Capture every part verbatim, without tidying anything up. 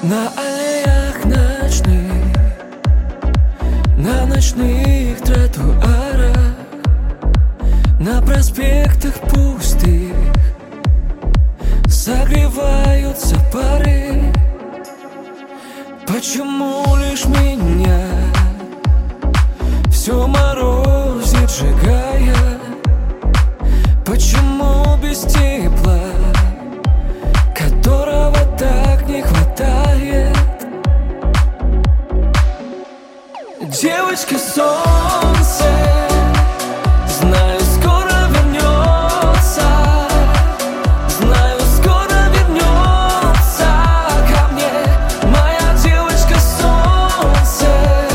На аллеях ночных, на ночных тротуарах, на проспектах пустых согреваются пары. Почему лишь меня все морозит, сжигая? Почему без тепла, которого так не хватает? Девочка, солнце, знаю, скоро вернется, знаю, скоро вернется ко мне моя девочка, солнце,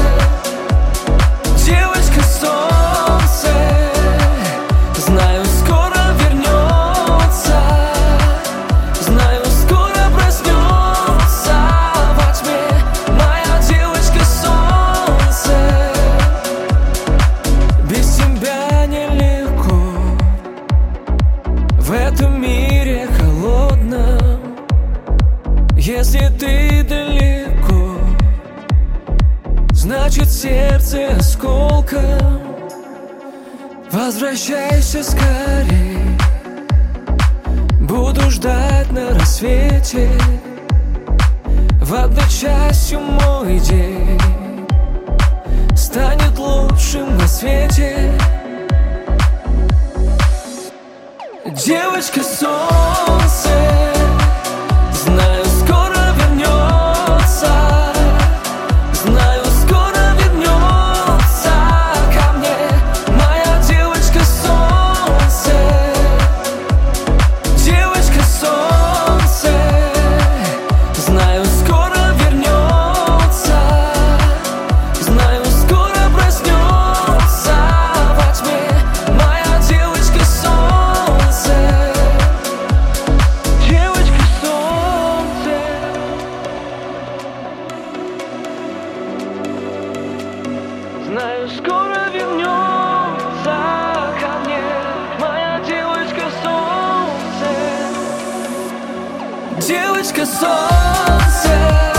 девочка, солнце, знаю, скоро вернется, знаю, скоро проснется во тьме моя девочка, солнце. Без тебя нелегко в этом мире холодном. Если ты далеко, значит сердце осколком. Возвращайся скорей, буду ждать на рассвете. В одночасье мой день станет лучшим на свете. Девочка, солнце, знаю, скоро вернется, знаю, скоро вернется ко мне моя девочка, солнце, девочка, солнце, знаю, скоро вернется, знаю, скоро проснется во тьме моя девочка, солнце, девочка, солнце. Знаю, скоро вернется ко мне моя девочка, солнце, девочка, солнце.